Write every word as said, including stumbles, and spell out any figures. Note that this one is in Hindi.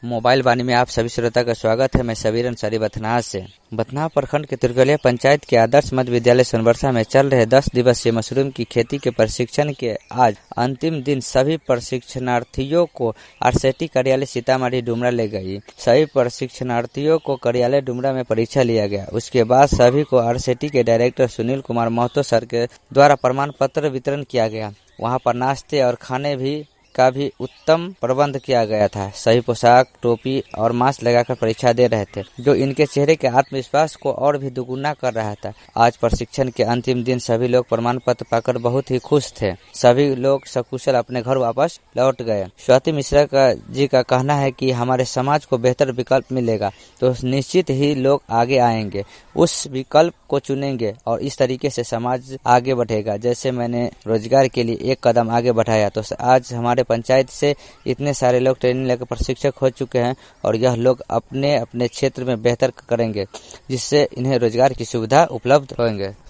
मोबाइल वाणी में आप सभी श्रोता का स्वागत है। मैं सबीर अंसारी बथनाह से। बथनाह प्रखंड के तुर्गलिया पंचायत के आदर्श मध्य विद्यालय सोनबरसा में चल रहे दस दिवसीय मशरूम की खेती के प्रशिक्षण के आज अंतिम दिन सभी प्रशिक्षणार्थियों को आरसेटी कार्यालय सीतामढ़ी डुमरा ले गई। सभी प्रशिक्षणार्थियों को कार्यालय डुमरा में परीक्षा लिया गया। उसके बाद सभी को आरसेटी के डायरेक्टर सुनील कुमार महतो सर के द्वारा प्रमाण पत्र वितरण किया गया। वहाँ पर नाश्ते और खाने भी का भी उत्तम प्रबंध किया गया था। सही पोशाक, टोपी और मास्क लगाकर परीक्षा दे रहे थे, जो इनके चेहरे के आत्मविश्वास को और भी दुगुना कर रहा था। आज प्रशिक्षण के अंतिम दिन सभी लोग प्रमाण पत्र पाकर बहुत ही खुश थे। सभी लोग सकुशल अपने घर वापस लौट गए। स्वाति मिश्रा का जी का कहना है कि हमारे समाज को बेहतर विकल्प मिलेगा तो निश्चित ही लोग आगे आएंगे, उस विकल्प को चुनेंगे और इस तरीके से समाज आगे बढ़ेगा। जैसे मैंने रोजगार के लिए एक कदम आगे बढ़ाया तो आज हमारे पंचायत से इतने सारे लोग ट्रेनिंग लेकर प्रशिक्षक हो चुके हैं और यह लोग अपने अपने क्षेत्र में बेहतर करेंगे, जिससे इन्हें रोजगार की सुविधा उपलब्ध होंगे।